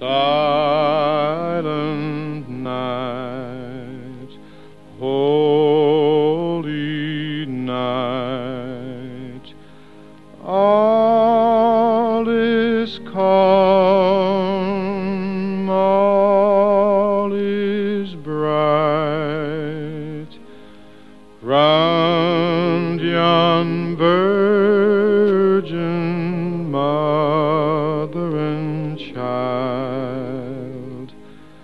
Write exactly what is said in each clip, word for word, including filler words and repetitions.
Silent night, holy night, all is calm, all is bright, round yon virgin mother and child,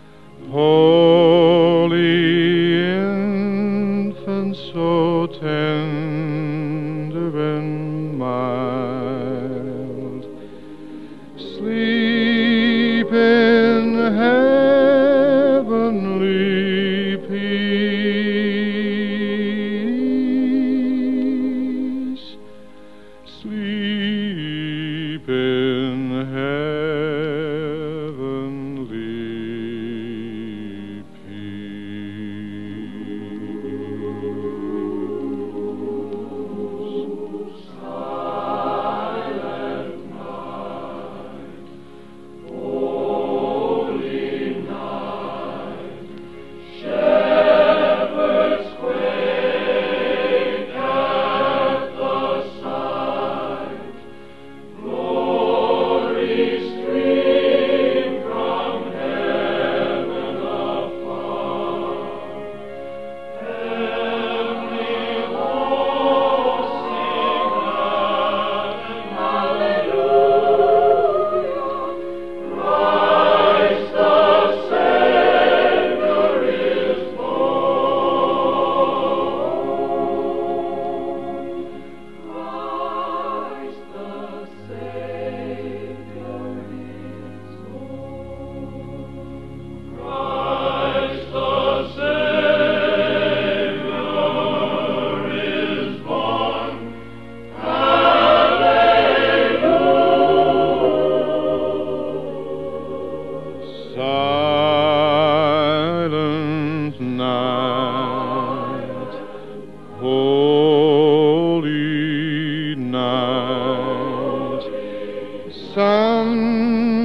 holy infant, so tender and mild, sleep in heavenly peace, sleep in heavenly peace. Silent night, holy night, shepherds quake at the sight, glory stream from heaven afar, heavenly hosts sing hallelujah, Christ the Savior is born. Christ the Savior is born. Christ the Savior is born. Hallelujah. Silent night, holy night, sun